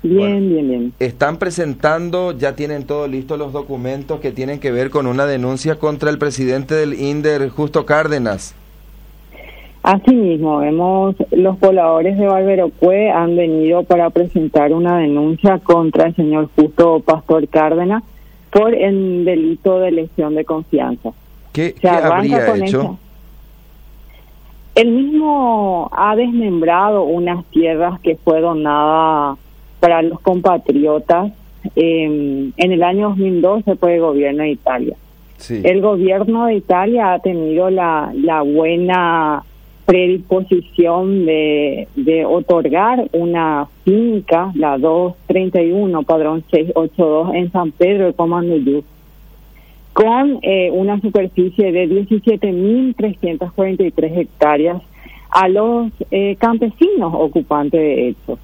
Bien, bien, bien. Están presentando, ya tienen todo listo los documentos que tienen que ver con una denuncia contra el presidente del INDER, Justo Cárdenas. Así mismo, los pobladores de Barberocue han venido para presentar una denuncia contra el señor Justo Pastor Cárdenas por el delito de lesión de confianza. ¿Qué habría hecho? Él mismo ha desmembrado unas tierras que fue donada para los compatriotas en el año 2012 por el gobierno de Italia. Sí. El gobierno de Italia ha tenido la buena predisposición de otorgar una finca, la 231, padrón 682, en San Pedro de Comanduyú, con una superficie de 17.343 hectáreas a los campesinos ocupantes de hechos.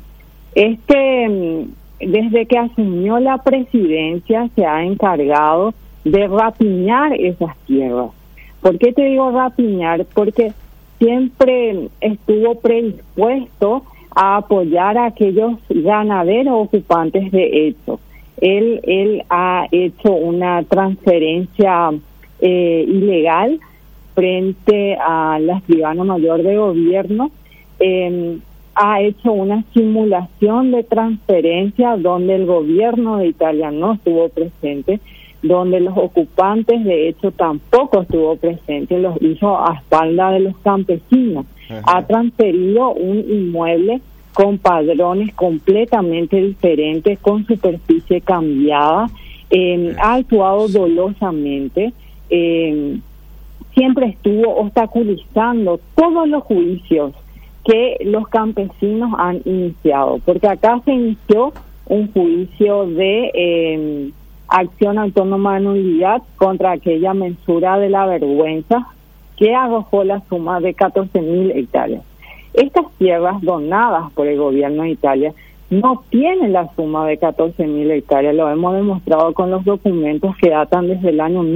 Desde que asumió la presidencia se ha encargado de rapiñar esas tierras. ¿Por qué te digo rapiñar? Porque siempre estuvo predispuesto a apoyar a aquellos ganaderos ocupantes de hechos. Él ha hecho una transferencia ilegal frente a la escribana mayor de gobierno, ha hecho una simulación de transferencia donde el gobierno de Italia no estuvo presente, donde los ocupantes de hecho tampoco estuvo presente, los hizo a espalda de los campesinos. Ajá. Ha transferido un inmueble con padrones completamente diferentes, con superficie cambiada, ha actuado dolosamente, siempre estuvo obstaculizando todos los juicios que los campesinos han iniciado, porque acá se inició un juicio de acción autónoma de nulidad contra aquella mensura de la vergüenza que arrojó la suma de 14.000 hectáreas. Estas tierras donadas por el gobierno de Italia no tienen la suma de 14.000 hectáreas, lo hemos demostrado con los documentos que datan desde el año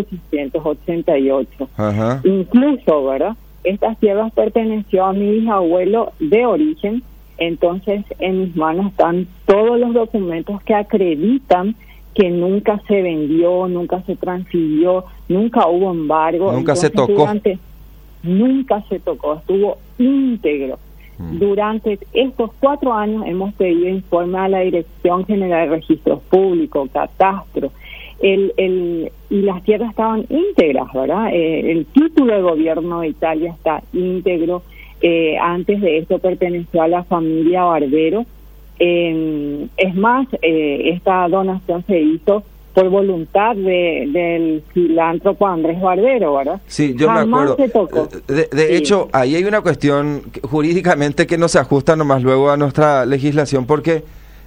1888. Ajá. Incluso, ¿verdad? Estas tierras perteneció a mi bisabuelo de origen, entonces en mis manos están todos los documentos que acreditan que nunca se vendió, nunca se transfirió, nunca hubo embargo. Nunca se tocó. Nunca se tocó, estuvo íntegro. Durante estos 4 años hemos pedido informe a la Dirección General de Registros Públicos, Catastro, y las tierras estaban íntegras, ¿verdad? El título de gobierno de Italia está íntegro. Antes de esto perteneció a la familia Barbero. Es más, esta donación se hizo por voluntad del filántropo Andrés Barbero, ¿verdad? Sí, yo Jamás me acuerdo. Se tocó. De hecho, ahí hay una cuestión jurídicamente que no se ajusta nomás luego a nuestra legislación, porque,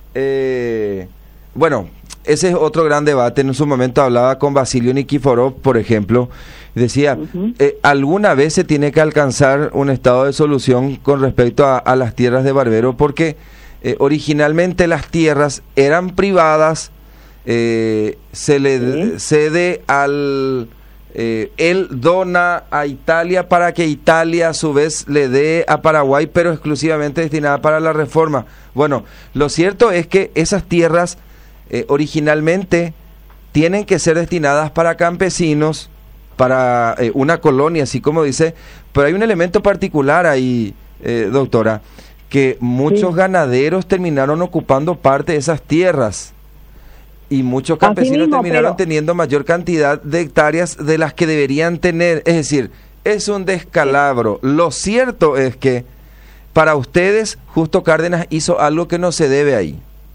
bueno, ese es otro gran debate. En su momento hablaba con Basilio Nikiforov, por ejemplo, decía, alguna vez se tiene que alcanzar un estado de solución con respecto a las tierras de Barbero, porque originalmente las tierras eran privadas, se le cede al... él dona a Italia para que Italia a su vez le dé a Paraguay, pero exclusivamente destinada para la reforma. Bueno, lo cierto es que esas tierras originalmente tienen que ser destinadas para campesinos, para una colonia, así como dice, pero hay un elemento particular ahí, doctora, que muchos ganaderos terminaron ocupando parte de esas tierras y muchos campesinos terminaron teniendo mayor cantidad de hectáreas de las que deberían tener. Es decir, es un descalabro. Lo cierto es que para ustedes Justo Cárdenas hizo algo que no se debe ahí.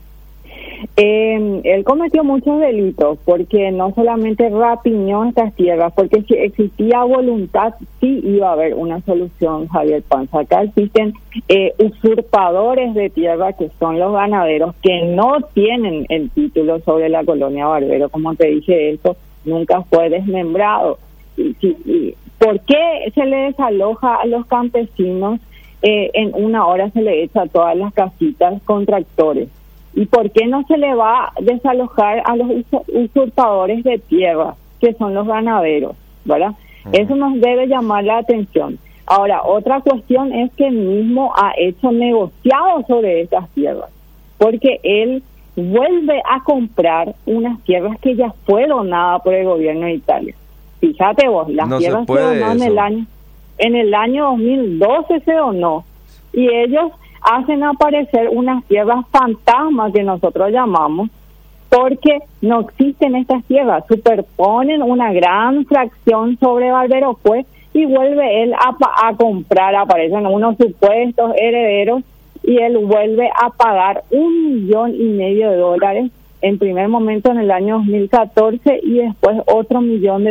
Él cometió muchos delitos porque no solamente rapiñó estas tierras, porque si existía voluntad sí iba a haber una solución, Javier Panza. Acá existen usurpadores de tierra que son los ganaderos que no tienen el título sobre la colonia Barbero. Como te dije, eso nunca fue desmembrado. ¿Por qué se le desaloja a los campesinos? En una hora se le echa a todas las casitas con tractores. ¿Y por qué no se le va a desalojar a los usurpadores de tierra, que son los ganaderos, ¿verdad? Eso nos debe llamar la atención. Ahora, otra cuestión es que él mismo ha hecho negociados sobre estas tierras. porque él vuelve a comprar unas tierras que ya fue donada por el gobierno de Italia. Fíjate vos, las tierras se donó en el año 2012 se donó, y ellos hacen aparecer unas tierras fantasmas que nosotros llamamos, porque no existen estas tierras, superponen una gran fracción sobre Barberocué y vuelve él a comprar, aparecen unos supuestos herederos y él vuelve a pagar $1,5 millones en primer momento en el año 2014 y después otro $1 millón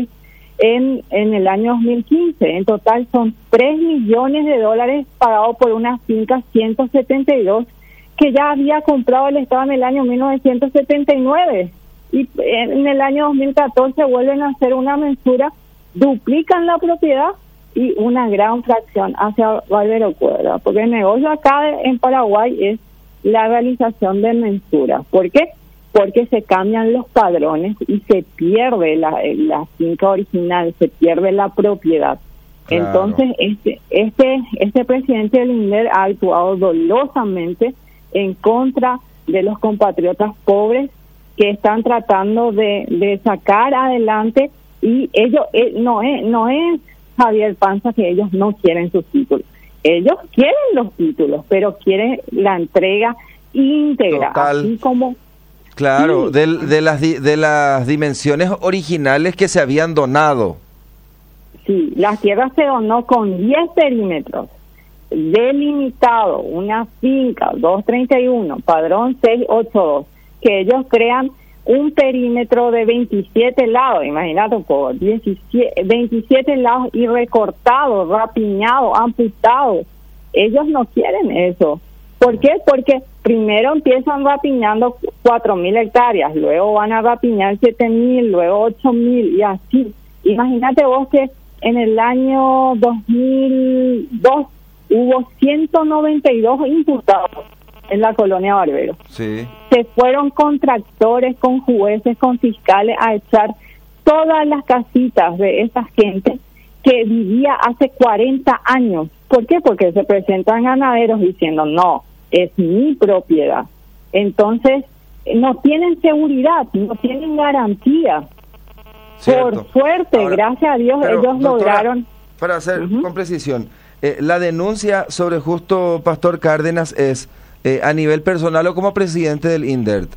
en el año 2015. En total son $3 millones pagados por una finca 172 que ya había comprado el Estado en el año 1979, y en el año 2014 vuelven a hacer una mensura, duplican la propiedad y una gran fracción hacia Barberocué, porque el negocio acá en Paraguay es la realización de mensuras. ¿Por qué? Porque se cambian los padrones y se pierde la finca original, se pierde la propiedad. Claro. Entonces este presidente del INDER ha actuado dolosamente en contra de los compatriotas pobres que están tratando de sacar adelante, y ellos no es Javier Panza que ellos no quieren sus títulos, ellos quieren los títulos, pero quieren la entrega íntegra. Total. Así como claro, sí, de las dimensiones originales que se habían donado. Sí, la tierra se donó con 10 perímetros, delimitado, una finca 231, padrón 682, que ellos crean un perímetro de 27 lados, imagínate un poco, 27 lados, y recortado, rapiñado, amputado. Ellos no quieren eso. ¿Por qué? Porque primero empiezan rapiñando 4.000 hectáreas, luego van a rapiñar 7.000, luego 8.000 y así. Imagínate vos que en el año 2002 hubo 192 imputados en la colonia Barbero. Sí. Se fueron con tractores, con jueces, con fiscales a echar todas las casitas de esa gente que vivía hace 40 años. ¿Por qué? Porque se presentan ganaderos diciendo, no, es mi propiedad. Entonces, no tienen seguridad, no tienen garantía. Cierto. Por suerte, ahora, gracias a Dios, ellos doctora, lograron... Para hacer con precisión, la denuncia sobre Justo Pastor Cárdenas es a nivel personal o como presidente del INDERT.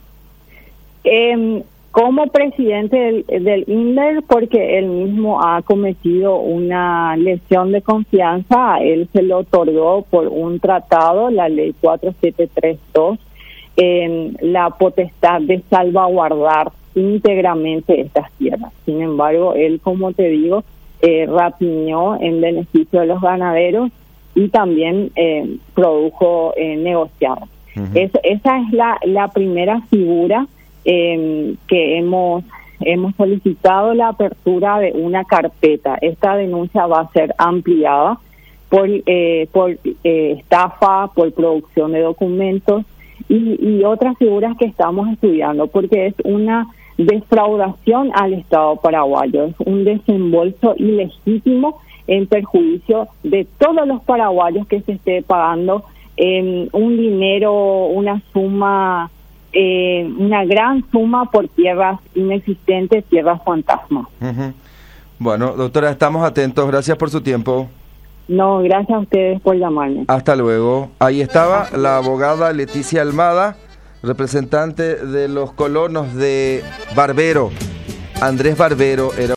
Como presidente del INDER, porque él mismo ha cometido una lesión de confianza. A él se lo otorgó por un tratado, la ley 4732, la potestad de salvaguardar íntegramente estas tierras. Sin embargo, él, como te digo, rapiñó en beneficio de los ganaderos y también produjo negociados. Esa es la primera figura que hemos solicitado la apertura de una carpeta. Esta denuncia va a ser ampliada por estafa, por producción de documentos y otras figuras que estamos estudiando, porque es una defraudación al Estado paraguayo, es un desembolso ilegítimo en perjuicio de todos los paraguayos que se esté pagando un dinero, una suma, una gran suma por tierras inexistentes, tierras fantasmas. Bueno, doctora, estamos atentos. Gracias por su tiempo. No, gracias a ustedes por llamarme. Hasta luego. Ahí estaba la abogada Leticia Almada, representante de los colonos de Barbero. Andrés Barbero era